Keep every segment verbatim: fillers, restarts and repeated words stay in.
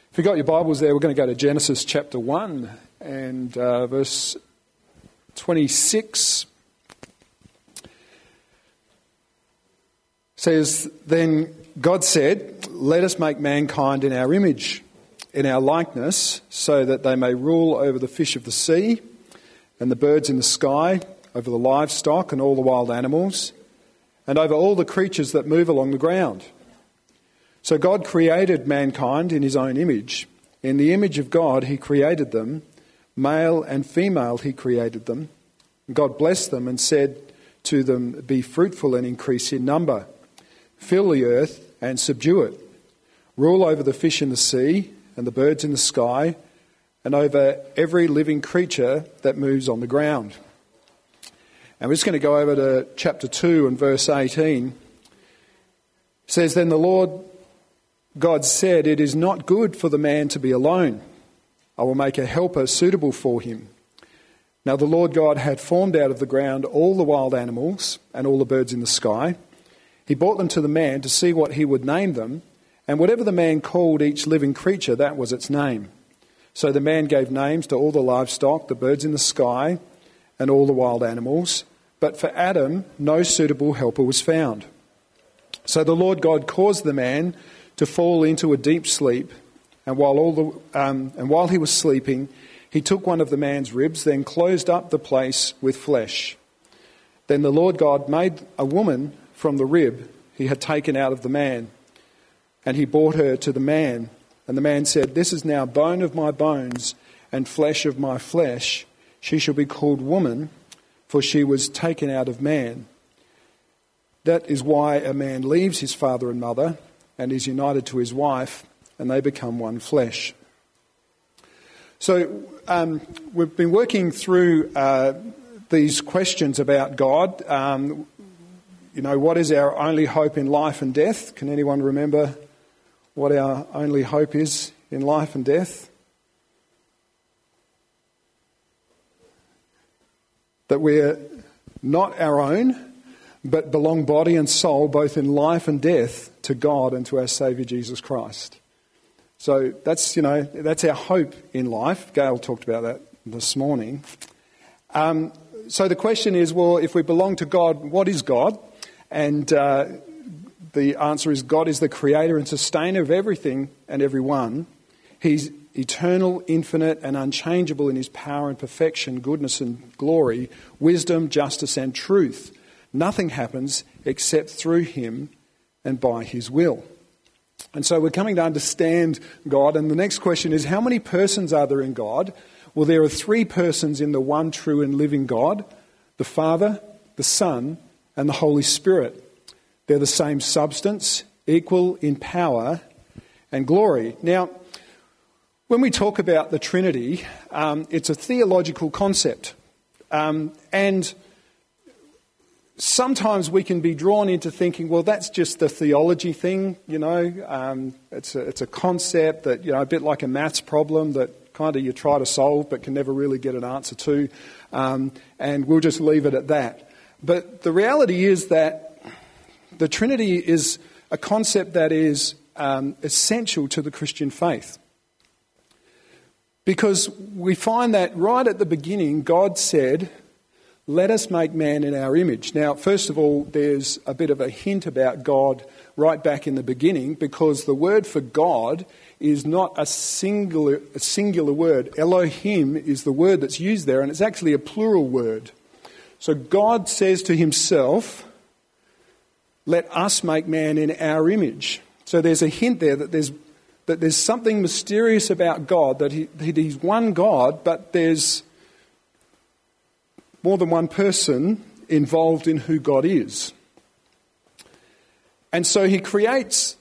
If you've got your Bibles there, we're going to go to Genesis chapter one and uh, verse twenty-six. Says, "Then God said, let us make mankind in our image, in our likeness, so that they may rule over the fish of the sea and the birds in the sky, over the livestock and all the wild animals, and over all the creatures that move along the ground. So God created mankind in his own image. In the image of God he created them, male and female he created them. And God blessed them and said to them, be fruitful and increase in number. Fill the earth and subdue it. Rule over the fish in the sea and the birds in the sky, and over every living creature that moves on the ground." And we're just going to go over to chapter two and verse eighteen. It says, "Then the Lord God said, it is not good for the man to be alone. I will make a helper suitable for him. Now the Lord God had formed out of the ground all the wild animals and all the birds in the sky. He brought them to the man to see what he would name them, and whatever the man called each living creature, that was its name. So the man gave names to all the livestock, the birds in the sky, and all the wild animals. But for Adam, no suitable helper was found. So the Lord God caused the man to fall into a deep sleep, and while all the um, and while he was sleeping, he took one of the man's ribs, then closed up the place with flesh. Then the Lord God made a woman from the rib he had taken out of the man, and he brought her to the man. And the man said, this is now bone of my bones and flesh of my flesh. She shall be called woman, for she was taken out of man. That is why a man leaves his father and mother and is united to his wife, and they become one flesh." So um, we've been working through uh, these questions about God. Um, you know, what is our only hope in life and death? Can anyone remember what our only hope is in life and death? That we're not our own, but belong body and soul, both in life and death, to God and to our Saviour Jesus Christ. So that's, you know, that's our hope in life. Gail talked about that this morning. Um, so the question is, well, if we belong to God, what is God? And uh, the answer is God is the creator and sustainer of everything and everyone. He's eternal, infinite and unchangeable in his power and perfection, goodness and glory, wisdom, justice and truth. Nothing happens except through him and by his will. And so we're coming to understand God. And the next question is, how many persons are there in God? Well, there are three persons in the one true and living God: the Father, the Son, and the Holy Spirit. They're the same substance, equal in power and glory. Now, when we talk about the Trinity, um, it's a theological concept. Um, and sometimes we can be drawn into thinking, well, that's just a theology thing, you know. Um, it's, a, it's a concept that, you know, a bit like a maths problem that kind of you try to solve but can never really get an answer to. Um, and we'll just leave it at that. But the reality is that the Trinity is a concept that is um, essential to the Christian faith. Because we find that right at the beginning, God said, let us make man in our image. Now, first of all, there's a bit of a hint about God right back in the beginning, because the word for God is not a singular, a singular word. Elohim is the word that's used there, and it's actually a plural word. So God says to himself, let us make man in our image. So there's a hint there that there's that there's something mysterious about God, that he, that he's one God, but there's more than one person involved in who God is. And so he creates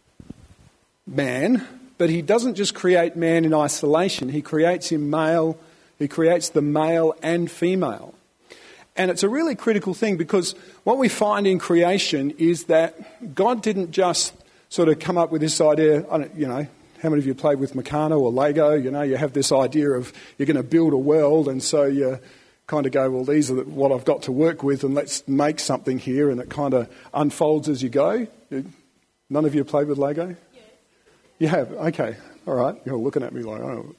man, but he doesn't just create man in isolation. He creates him male, he creates the male and female. And it's a really critical thing, because what we find in creation is that God didn't just sort of come up with this idea. I don't, you know, how many of you played with Meccano or Lego? You know, you have this idea of you're going to build a world, and so you kind of go, well, these are what I've got to work with, and let's make something here, and it kind of unfolds as you go. None of you played with Lego? You have? Okay. All right. You're looking at me like, oh.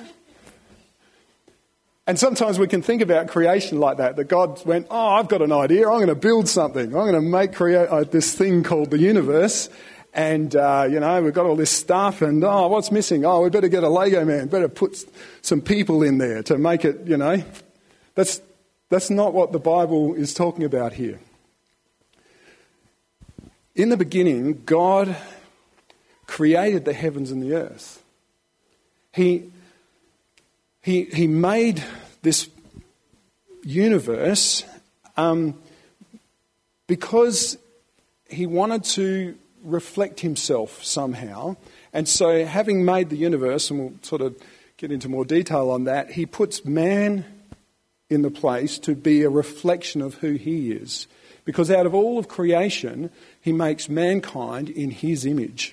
And sometimes we can think about creation like that, that God went, oh, I've got an idea. I'm going to build something. I'm going to make create uh, this thing called the universe. And, uh, you know, we've got all this stuff and, oh, what's missing? Oh, we better get a Lego man. Better put some people in there to make it, you know. That's, that's not what the Bible is talking about here. In the beginning, God created the heavens and the earth. He, he, he made this universe um, because he wanted to reflect himself somehow. And so having made the universe, and we'll sort of get into more detail on that, he puts man in the place to be a reflection of who he is. Because out of all of creation, he makes mankind in his image.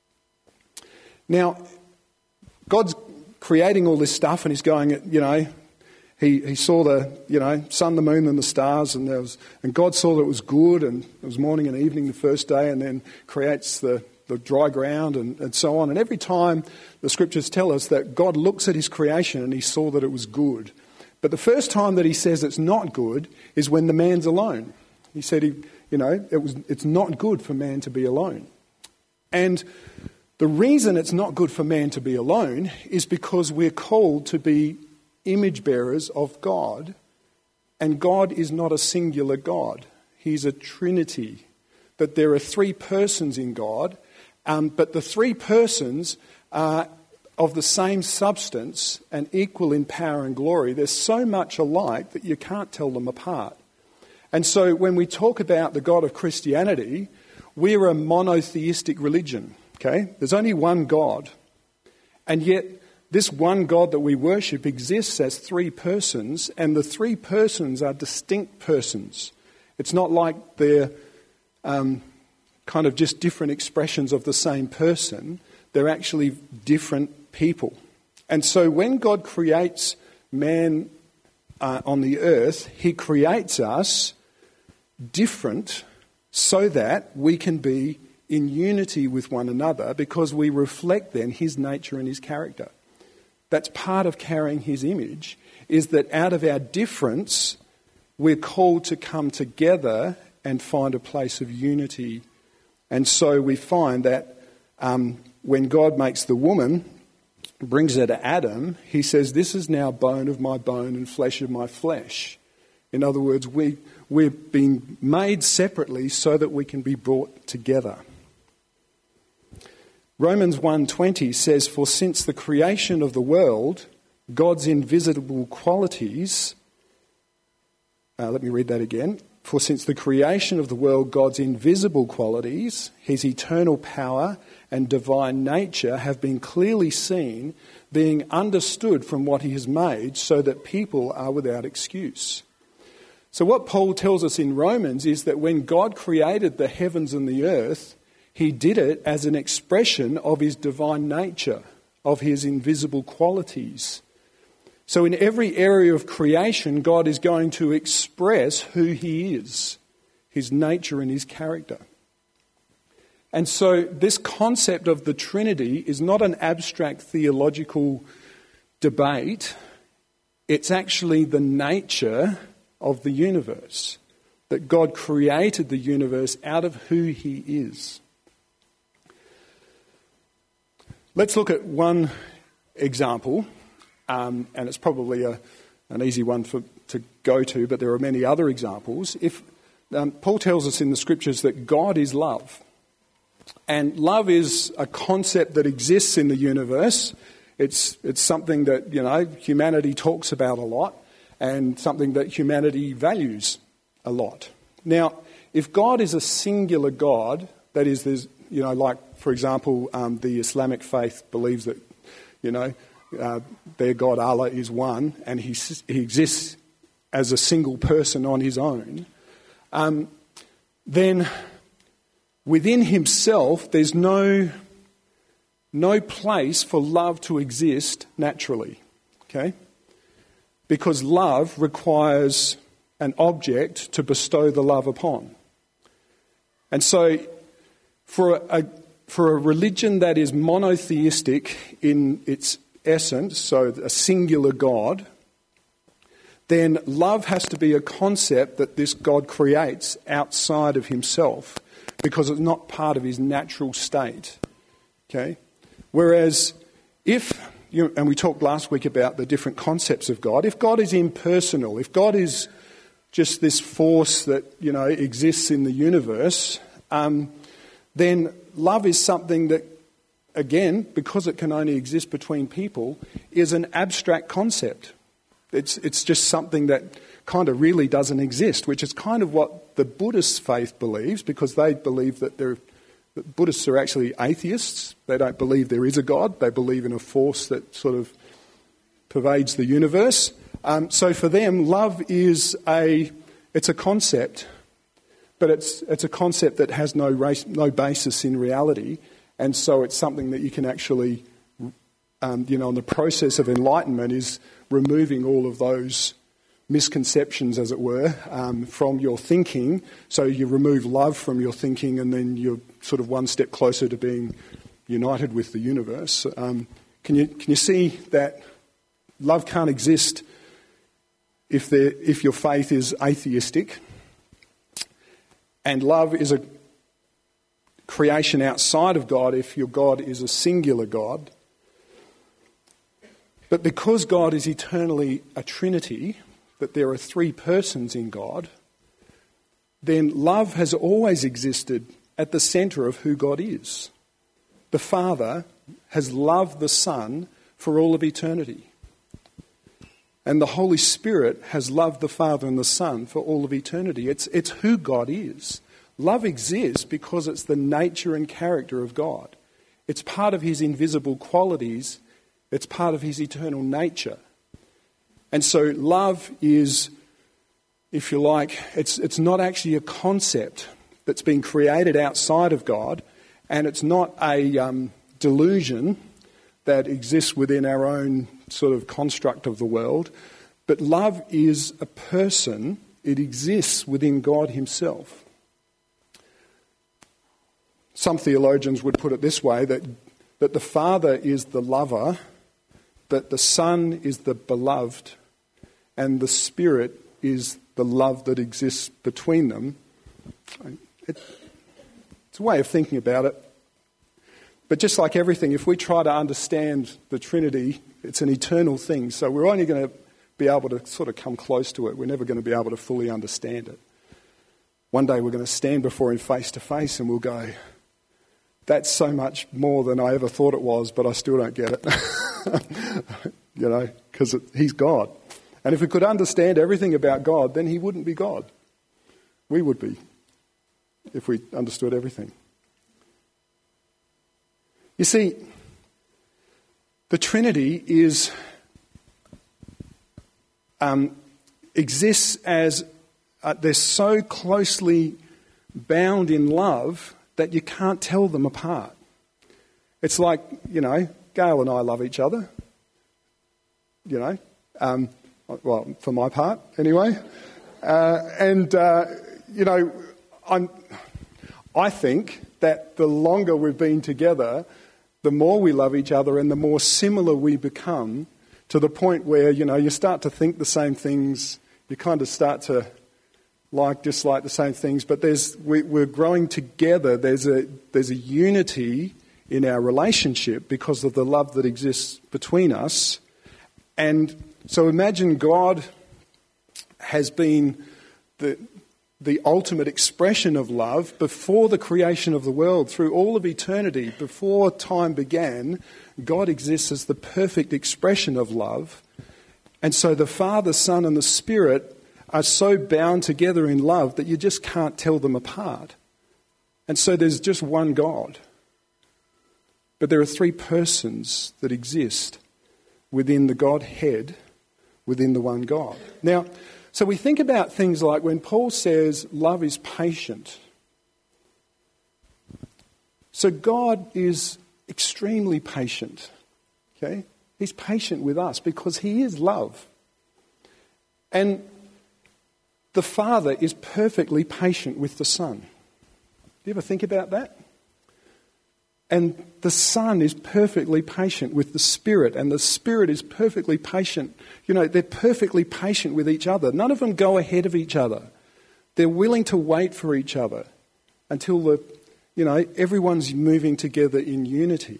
Now, God's creating all this stuff and he's going, you know, he, he saw the, you know, sun, the moon and the stars, and there was, and God saw that it was good, and it was morning and evening the first day, and then creates the, the dry ground and, and so on. And every time the scriptures tell us that God looks at his creation and he saw that it was good. But the first time that he says it's not good is when the man's alone. He said, he, you know, it was, it's not good for man to be alone. And the reason it's not good for man to be alone is because we're called to be image bearers of God, and God is not a singular God. He's a trinity, that there are three persons in God, um, but the three persons are of the same substance and equal in power and glory. They're so much alike that you can't tell them apart. And so when we talk about the God of Christianity, we're a monotheistic religion. Okay? There's only one God, and yet this one God that we worship exists as three persons, and the three persons are distinct persons. It's not like they're um, kind of just different expressions of the same person. They're actually different people. And so when God creates man uh, on the earth, he creates us different so that we can be in unity with one another, because we reflect then his nature and his character. That's part of carrying his image, is that out of our difference, we're called to come together and find a place of unity. And so we find that um, when God makes the woman, brings her to Adam, he says, this is now bone of my bone and flesh of my flesh. In other words, we, we're being made separately so that we can be brought together. Romans one twenty says, for since the creation of the world, God's invisible qualities, uh, let me read that again. For since the creation of the world, God's invisible qualities, his eternal power and divine nature have been clearly seen, being understood from what he has made, so that people are without excuse. So what Paul tells us in Romans is that when God created the heavens and the earth, he did it as an expression of his divine nature, of his invisible qualities. So in every area of creation, God is going to express who he is, his nature and his character. And so this concept of the Trinity is not an abstract theological debate. It's actually the nature of the universe, that God created the universe out of who he is. Let's look at one example, um, and it's probably a, an easy one for, to go to, but there are many other examples. If um, Paul tells us in the scriptures that God is love, and love is a concept that exists in the universe. It's it's something that, you know, humanity talks about a lot, and something that humanity values a lot. Now, if God is a singular God, that is, there's, you know, like, for example, um, the Islamic faith believes that, you know, uh, their God Allah is one, and he, he exists as a single person on his own, um, then within himself there's no, no place for love to exist naturally, okay? Because love requires an object to bestow the love upon. And so for a, for a religion that is monotheistic in its essence, so a singular God, then love has to be a concept that this God creates outside of himself because it's not part of his natural state. Okay? Whereas if, you know, and we talked last week about the different concepts of God, if God is impersonal, if God is just this force that, you know, exists in the universe, um, then love is something that, again, because it can only exist between people, is an abstract concept. It's it's just something that kind of really doesn't exist, which is kind of what the Buddhist faith believes, because they believe that they're, that Buddhists are actually atheists. They don't believe there is a God. They believe in a force that sort of pervades the universe. Um, so for them, love is a it's a concept, but it's it's a concept that has no race, no basis in reality, and so it's something that you can actually, um, you know, in the process of enlightenment is removing all of those misconceptions, as it were, um, from your thinking. So you remove love from your thinking, and then you're sort of one step closer to being united with the universe. Um, can you can you see that love can't exist if there, if your faith is atheistic, and love is a creation outside of God if your God is a singular God. But because God is eternally a Trinity, that there are three persons in God, then love has always existed at the centre of who God is. The Father has loved the Son for all of eternity. And the Holy Spirit has loved the Father and the Son for all of eternity. It's, it's who God is. Love exists because it's the nature and character of God. It's part of his invisible qualities. It's part of his eternal nature. And so love is, if you like, it's it's not actually a concept that's been created outside of God, and it's not a um, delusion that exists within our own sort of construct of the world, but love is a person. It exists within God himself. Some theologians would put it this way, that, that the Father is the lover, that the Son is the beloved, and the Spirit is the love that exists between them. It, it's a way of thinking about it. But just like everything, if we try to understand the Trinity, it's an eternal thing. So we're only going to be able to sort of come close to it. We're never going to be able to fully understand it. One day we're going to stand before him face to face and we'll go, that's so much more than I ever thought it was, but I still don't get it. You know, because he's God. And if we could understand everything about God, then he wouldn't be God. We would be, if we understood everything. You see, the Trinity is um, exists as uh, they're so closely bound in love that you can't tell them apart. It's like, you know, Gail and I love each other. You know, um, well, for my part, anyway. Uh, and, uh, you know, I'm, I think that the longer we've been together, the more we love each other and the more similar we become, to the point where, you know, you start to think the same things, you kind of start to like, dislike the same things, but there's we, we're growing together. There's a there's a unity in our relationship because of the love that exists between us. And so imagine God has been the the ultimate expression of love before the creation of the world, through all of eternity. Before time began, God exists as the perfect expression of love. And so the Father, Son and the Spirit are so bound together in love that you just can't tell them apart. And so there's just one God. But there are three persons that exist within the Godhead, within the one God. Now, so we think about things like when Paul says love is patient. So God is extremely patient. Okay? He's patient with us because he is love. And the Father is perfectly patient with the Son. Do you ever think about that? And the Son is perfectly patient with the Spirit, and the Spirit is perfectly patient. You know, they're perfectly patient with each other. None of them go ahead of each other. They're willing to wait for each other until the, you know, everyone's moving together in unity.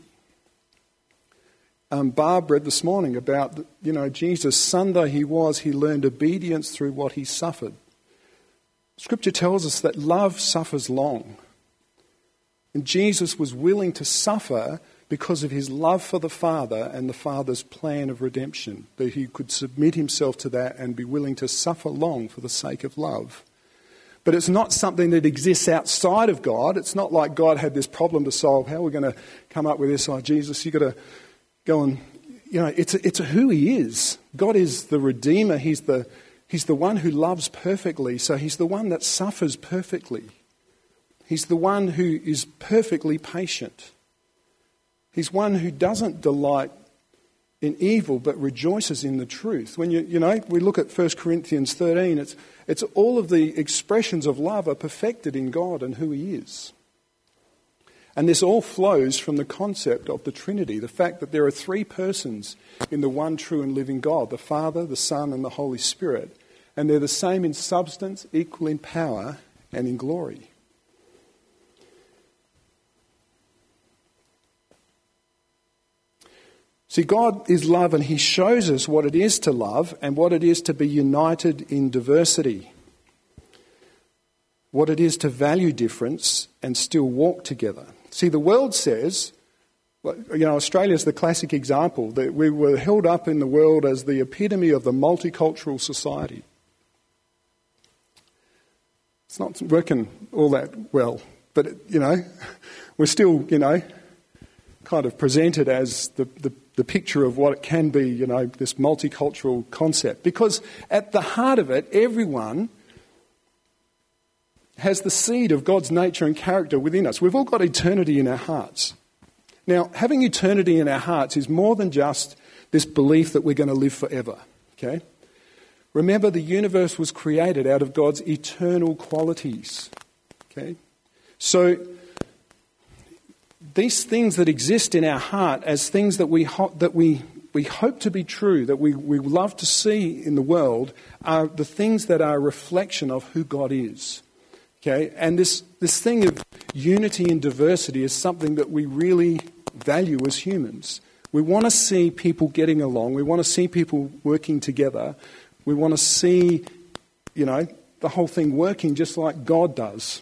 Um, Barb read this morning about, you know, Jesus, son though he was, he learned obedience through what he suffered. Scripture tells us that love suffers long. And Jesus was willing to suffer because of his love for the Father and the Father's plan of redemption, that he could submit himself to that and be willing to suffer long for the sake of love. But it's not something that exists outside of God. It's not like God had this problem to solve. How are we going to come up with this? Oh, Jesus, you've got to go and, you know, it's a, it's a who he is. God is the Redeemer. He's the, he's the one who loves perfectly. So he's the one that suffers perfectly. He's the one who is perfectly patient. He's one who doesn't delight in evil but rejoices in the truth. When you you know, we look at First Corinthians thirteen, it's it's all of the expressions of love are perfected in God and who he is. And this all flows from the concept of the Trinity, the fact that there are three persons in the one true and living God, the Father, the Son and the Holy Spirit. And they're the same in substance, equal in power and in glory. See, God is love and he shows us what it is to love and what it is to be united in diversity. What it is to value difference and still walk together. See, the world says, you know, Australia's the classic example, that we were held up in the world as the epitome of the multicultural society. It's not working all that well, but, you know, we're still, you know, kind of presented as the, the, the picture of what it can be, you know, this multicultural concept. Because at the heart of it, everyone has the seed of God's nature and character within us. We've all got eternity in our hearts. Now, having eternity in our hearts is more than just this belief that we're going to live forever, okay? Remember, the universe was created out of God's eternal qualities, okay? So these things that exist in our heart as things that we ho- that we we hope to be true, that we, we love to see in the world, are the things that are a reflection of who God is. Okay? And this, this thing of unity and diversity is something that we really value as humans. We want to see people getting along. We want to see people working together. We want to see, you know, the whole thing working just like God does.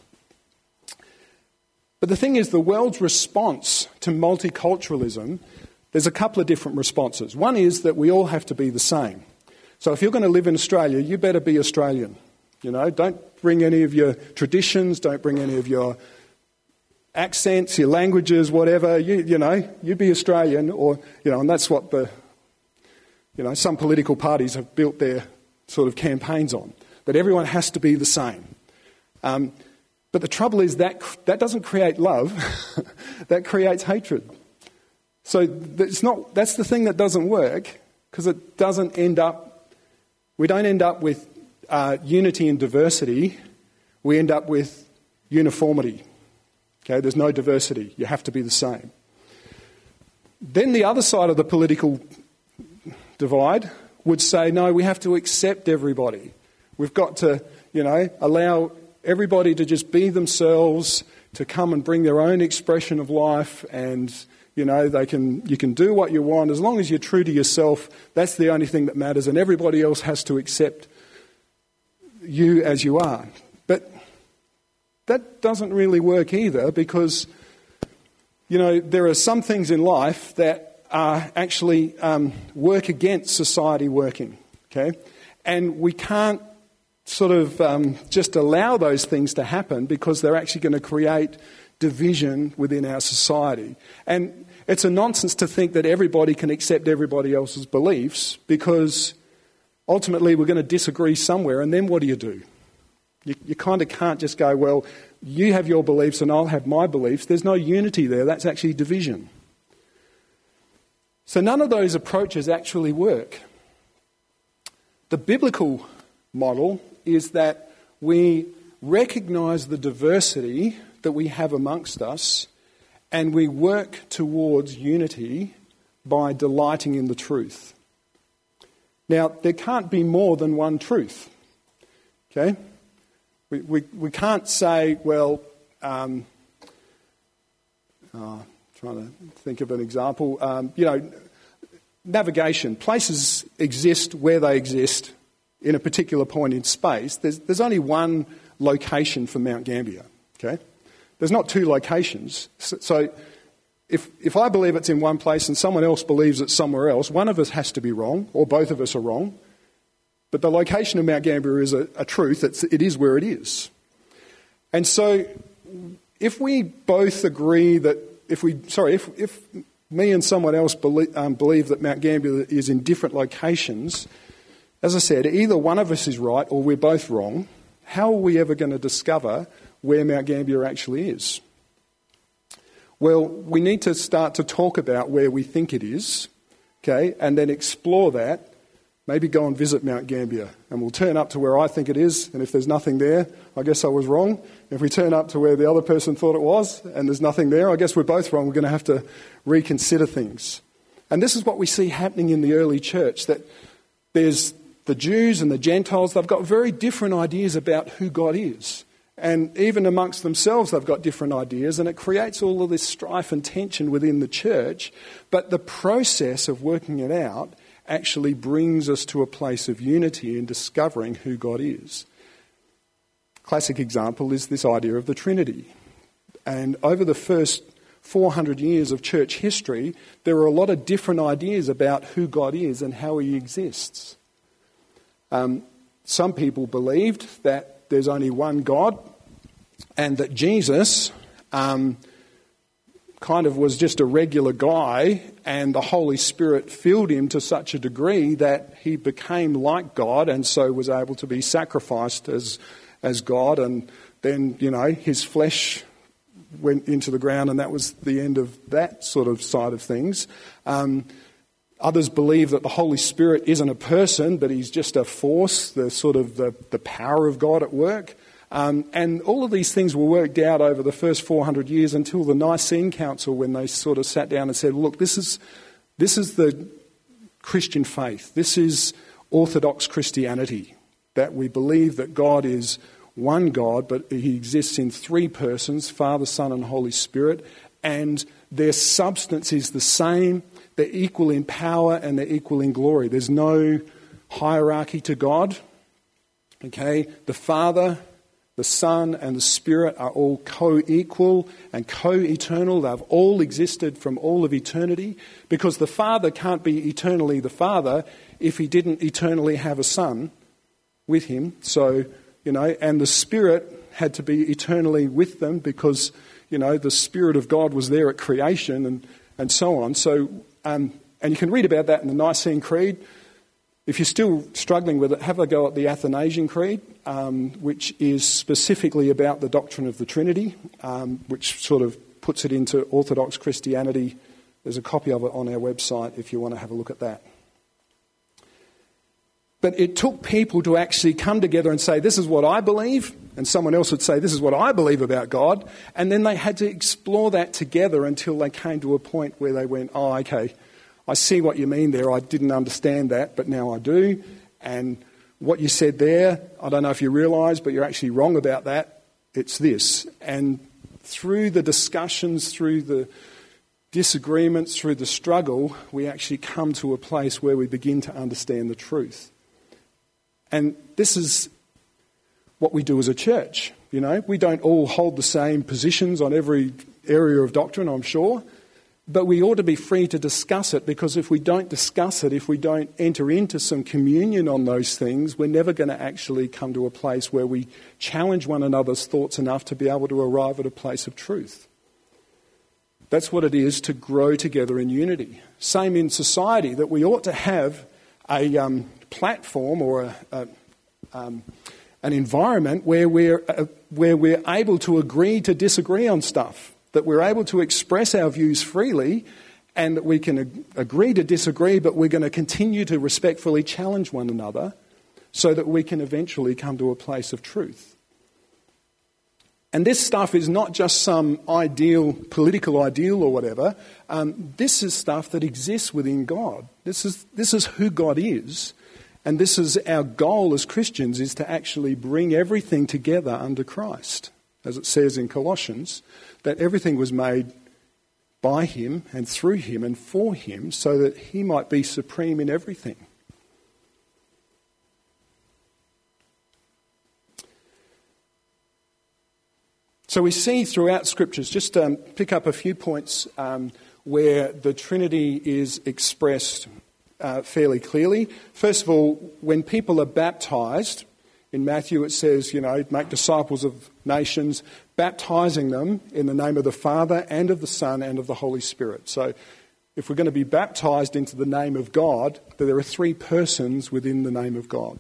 But the thing is, the world's response to multiculturalism, there's a couple of different responses. One is that we all have to be the same. So if you're going to live in Australia, you better be Australian. You know, don't bring any of your traditions, don't bring any of your accents, your languages, whatever. You, you know, you be Australian, or, you know, and that's what the, you know, some political parties have built their sort of campaigns on, that everyone has to be the same. Um, but the trouble is that that doesn't create love, that creates hatred. So it's not, that's the thing that doesn't work, because it doesn't end up, we don't end up with uh, unity and diversity, we end up with uniformity. Okay, there's no diversity, you have to be the same. Then the other side of the political divide would say, no, we have to accept everybody. We've got to, you know, allow everybody to just be themselves, to come and bring their own expression of life, and, you know, they can you can do what you want. As long as you're true to yourself, that's the only thing that matters, and everybody else has to accept you as you are. But that doesn't really work either, because, you know, there are some things in life that are actually um, work against society working, okay? And we can't sort of um, just allow those things to happen, because they're actually going to create division within our society. And it's a nonsense to think that everybody can accept everybody else's beliefs, because ultimately we're going to disagree somewhere, and then what do you do? You, you kind of can't just go, well, you have your beliefs and I'll have my beliefs. There's no unity there. That's actually division. So none of those approaches actually work. The biblical model is that we recognise the diversity that we have amongst us, and we work towards unity by delighting in the truth. Now, there can't be more than one truth, okay? We we, we can't say, well, um, oh, trying to think of an example, um, you know, navigation. Places exist where they exist in a particular point in space. There's, there's only one location for Mount Gambier, okay? There's not two locations. So, so if if I believe it's in one place and someone else believes it's somewhere else, one of us has to be wrong, or both of us are wrong. But the location of Mount Gambier is a, a truth. It's, it is where it is. And so if we both agree that, if we, sorry, if, if me and someone else believe, um, believe that Mount Gambier is in different locations, as I said, either one of us is right or we're both wrong. How are we ever going to discover where Mount Gambier actually is? Well, we need to start to talk about where we think it is, okay, and then explore that. Maybe go and visit Mount Gambier, and we'll turn up to where I think it is, and if there's nothing there, I guess I was wrong. If we turn up to where the other person thought it was, and there's nothing there, I guess we're both wrong. We're going to have to reconsider things. And this is what we see happening in the early church, that there's the Jews and the Gentiles, they've got very different ideas about who God is. And even amongst themselves, they've got different ideas, and it creates all of this strife and tension within the church. But the process of working it out actually brings us to a place of unity in discovering who God is. Classic example is this idea of the Trinity. And over the first four hundred years of church history, there are a lot of different ideas about who God is and how he exists. Um, some people believed that there's only one God, and that Jesus um, kind of was just a regular guy, and the Holy Spirit filled him to such a degree that he became like God, and so was able to be sacrificed as as God, and then, you know, his flesh went into the ground, and that was the end of that sort of side of things. Um, others believe that the Holy Spirit isn't a person, but he's just a force, the sort of the, the power of God at work. Um, and all of these things were worked out over the first four hundred years until the Nicene Council, when they sort of sat down and said, look, this is this is the Christian faith. This is Orthodox Christianity, that we believe that God is one God, but he exists in three persons, Father, Son and Holy Spirit, and their substance is the same. They're equal in power and they're equal in glory. There's no hierarchy to God. Okay, the Father, the Son and the Spirit are all co-equal and co-eternal. They've all existed from all of eternity, because the Father can't be eternally the Father if he didn't eternally have a Son with him. So, you know, and the Spirit had to be eternally with them because, you know, the Spirit of God was there at creation and, and so on. So, um, and you can read about that in the Nicene Creed. If you're still struggling with it, have a go at the Athanasian Creed, um, which is specifically about the doctrine of the Trinity, um, which sort of puts it into Orthodox Christianity. There's a copy of it on our website if you want to have a look at that. But it took people to actually come together and say, this is what I believe, and someone else would say, this is what I believe about God, and then they had to explore that together until they came to a point where they went, oh, okay, I see what you mean there. I didn't understand that, but now I do. And what you said there, I don't know if you realise, but you're actually wrong about that. It's this. And through the discussions, through the disagreements, through the struggle, we actually come to a place where we begin to understand the truth. And this is what we do as a church. You know, we don't all hold the same positions on every area of doctrine, I'm sure. But we ought to be free to discuss it, because if we don't discuss it, if we don't enter into some communion on those things, we're never going to actually come to a place where we challenge one another's thoughts enough to be able to arrive at a place of truth. That's what it is to grow together in unity. Same in society, that we ought to have a um, platform or a, a, um, an environment where we're, uh, where we're able to agree to disagree on stuff. That we're able to express our views freely, and that we can ag- agree to disagree, but we're going to continue to respectfully challenge one another so that we can eventually come to a place of truth. And this stuff is not just some ideal, political ideal or whatever. Um, this is stuff that exists within God. This is, this is who God is. And this is our goal as Christians, is to actually bring everything together under Christ. As it says in Colossians, that everything was made by him and through him and for him, so that he might be supreme in everything. So we see throughout Scriptures, just um, pick up a few points um, where the Trinity is expressed uh, fairly clearly. First of all, when people are baptised, in Matthew it says, you know, make disciples of nations, baptising them in the name of the Father and of the Son and of the Holy Spirit. So if we're going to be baptised into the name of God, there are three persons within the name of God.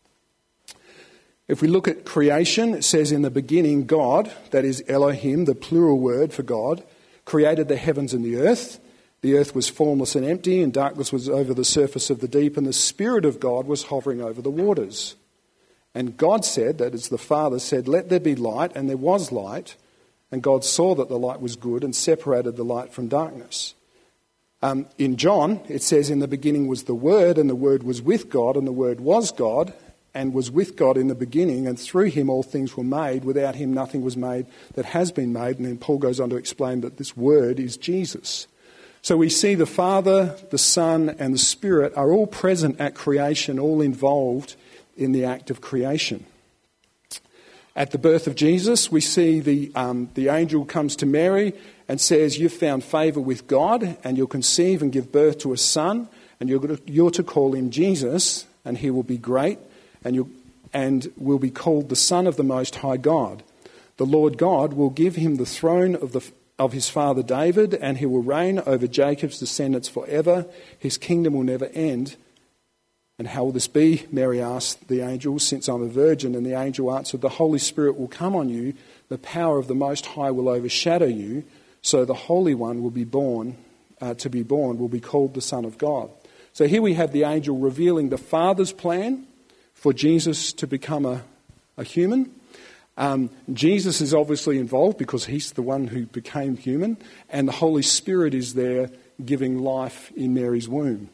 If we look at creation, it says in the beginning God, that is Elohim, the plural word for God, created the heavens and the earth. The earth was formless and empty, and darkness was over the surface of the deep, and the Spirit of God was hovering over the waters. And God said, that is the Father said, let there be light, and there was light. And God saw that the light was good and separated the light from darkness. Um, in John, it says, in the beginning was the Word, and the Word was with God, and the Word was God, and was with God in the beginning, and through him all things were made. Without him nothing was made that has been made. And then Paul goes on to explain that this Word is Jesus. So we see the Father, the Son, and the Spirit are all present at creation, all involved in the act of creation. At the birth of Jesus, we see the um, the angel comes to Mary and says, you've found favour with God, and you'll conceive and give birth to a son, and you're, going to, you're to call him Jesus, and he will be great, and, you'll, and will be called the Son of the Most High God. The Lord God will give him the throne of the of his father David, and he will reign over Jacob's descendants forever. His kingdom will never end. And how will this be? Mary asked the angel, since I'm a virgin. And the angel answered, the Holy Spirit will come on you. The power of the Most High will overshadow you. So the Holy One will be born, uh, to be born, will be called the Son of God. So here we have the angel revealing the Father's plan for Jesus to become a, a human. Um, Jesus is obviously involved because he's the one who became human. And the Holy Spirit is there giving life in Mary's womb.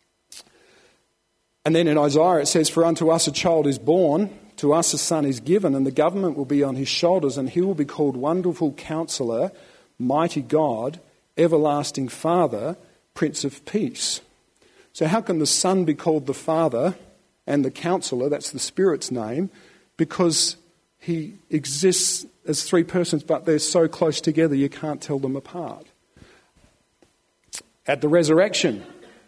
And then in Isaiah it says, for unto us a child is born, to us a son is given, and the government will be on his shoulders, and he will be called Wonderful Counselor, Mighty God, Everlasting Father, Prince of Peace. So how can the Son be called the Father and the Counselor? That's the Spirit's name, because he exists as three persons, but they're so close together you can't tell them apart. At the resurrection,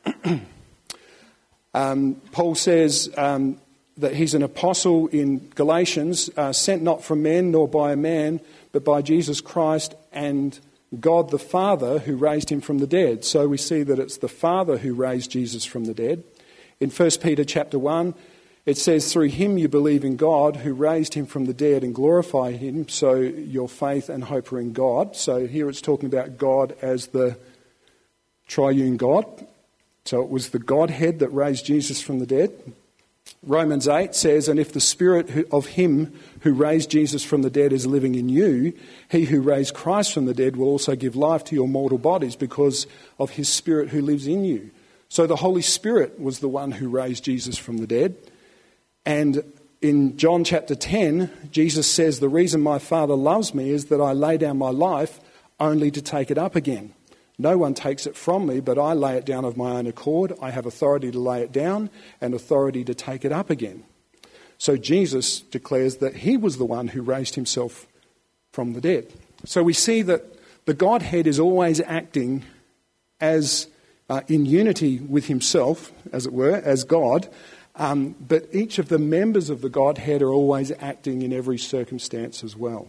Um, Paul says um, that he's an apostle in Galatians, uh, sent not from men nor by a man, but by Jesus Christ and God the Father who raised him from the dead. So we see that it's the Father who raised Jesus from the dead. In First Peter chapter one, it says, through him you believe in God who raised him from the dead and glorify him, so your faith and hope are in God. So here it's talking about God as the triune God. So it was the Godhead that raised Jesus from the dead. Romans eight says, and if the Spirit of him who raised Jesus from the dead is living in you, he who raised Christ from the dead will also give life to your mortal bodies because of his Spirit who lives in you. So the Holy Spirit was the one who raised Jesus from the dead. And in John chapter ten, Jesus says, the reason my Father loves me is that I lay down my life only to take it up again. No one takes it from me, but I lay it down of my own accord. I have authority to lay it down and authority to take it up again. So Jesus declares that he was the one who raised himself from the dead. So we see that the Godhead is always acting as uh, in unity with himself, as it were, as God. Um, but each of the members of the Godhead are always acting in every circumstance as well.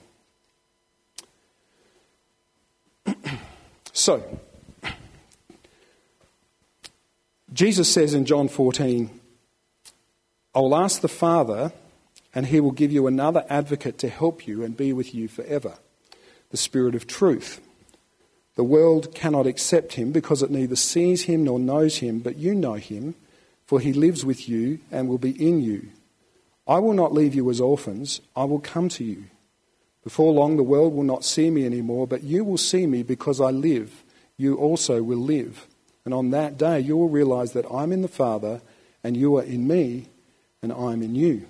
So, Jesus says in John fourteen, I will ask the Father, and he will give you another advocate to help you and be with you forever, the Spirit of truth. The world cannot accept him because it neither sees him nor knows him, but you know him, for he lives with you and will be in you. I will not leave you as orphans, I will come to you. Before long, the world will not see me anymore, but you will see me because I live. You also will live. And on that day, you will realize that I'm in the Father, and you are in me, and I'm in you.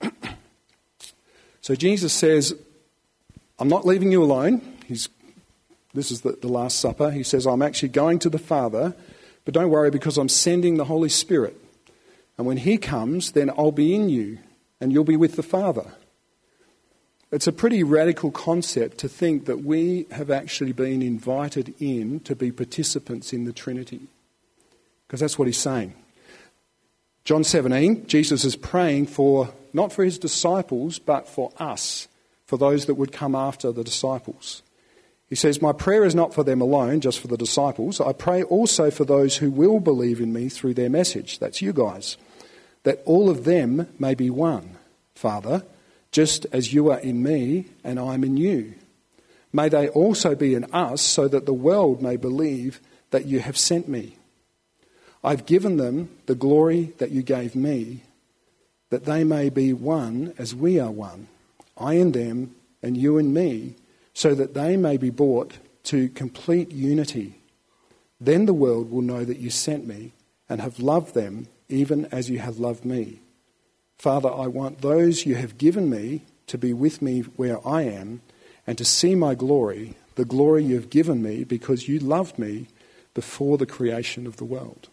So Jesus says, I'm not leaving you alone. He's, this is the, the Last Supper. He says, I'm actually going to the Father, but don't worry because I'm sending the Holy Spirit. And when he comes, then I'll be in you, and you'll be with the Father. It's a pretty radical concept to think that we have actually been invited in to be participants in the Trinity. Because that's what he's saying. John seventeen, Jesus is praying for, not for his disciples, but for us, for those that would come after the disciples. He says, my prayer is not for them alone, just for the disciples. I pray also for those who will believe in me through their message. That's you guys. That all of them may be one, Father, just as you are in me and I'm in you. May they also be in us so that the world may believe that you have sent me. I've given them the glory that you gave me, that they may be one as we are one, I in them and you in me, so that they may be brought to complete unity. Then the world will know that you sent me and have loved them even as you have loved me. Father, I want those you have given me to be with me where I am and to see my glory, the glory you have given me because you loved me before the creation of the world.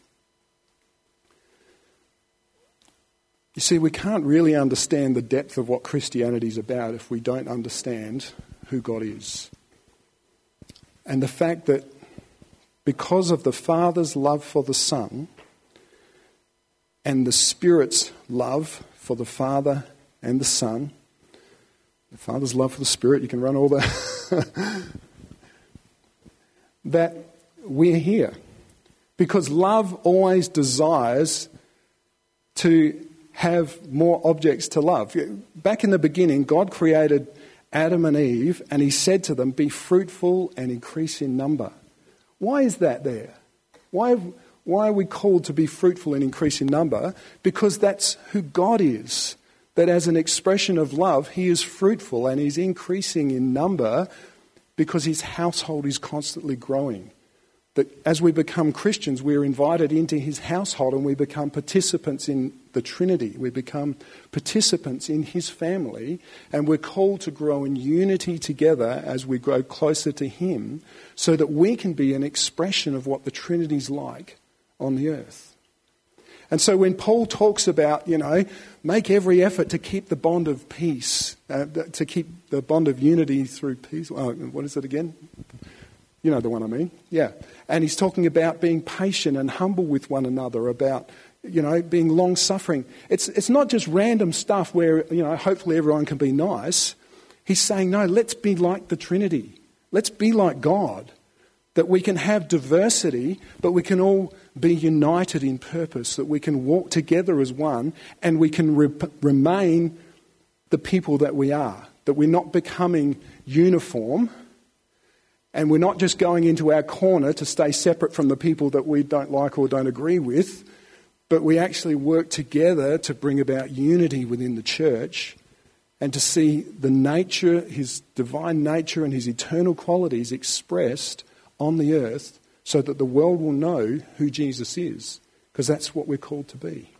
You see, we can't really understand the depth of what Christianity is about if we don't understand who God is. And the fact that because of the Father's love for the Son and the Spirit's love for the Father and the Son, the Father's love for the Spirit, you can run all that, that we're here. Because love always desires to have more objects to love. Back in the beginning, God created Adam and Eve, and he said to them, be fruitful and increase in number. Why is that there? Why, why are we called to be fruitful and increase in number? Because that's who God is. That as an expression of love, he is fruitful and he's increasing in number because his household is constantly growing. That as we become Christians, we're invited into his household and we become participants in the Trinity. We become participants in his family, and we're called to grow in unity together as we grow closer to him so that we can be an expression of what the Trinity's like on the earth. And so when Paul talks about, you know, make every effort to keep the bond of peace, uh, to keep the bond of unity through peace. Oh, what is it again? You know the one I mean. Yeah. And he's talking about being patient and humble with one another, about, you know, being long-suffering. It's it's not just random stuff where, you know, hopefully everyone can be nice. He's saying, no, let's be like the Trinity. Let's be like God. That we can have diversity, but we can all be united in purpose. That we can walk together as one, and we can re- remain the people that we are. That we're not becoming uniform, and we're not just going into our corner to stay separate from the people that we don't like or don't agree with, but we actually work together to bring about unity within the church and to see the nature, his divine nature and his eternal qualities expressed on the earth so that the world will know who Jesus is, because that's what we're called to be.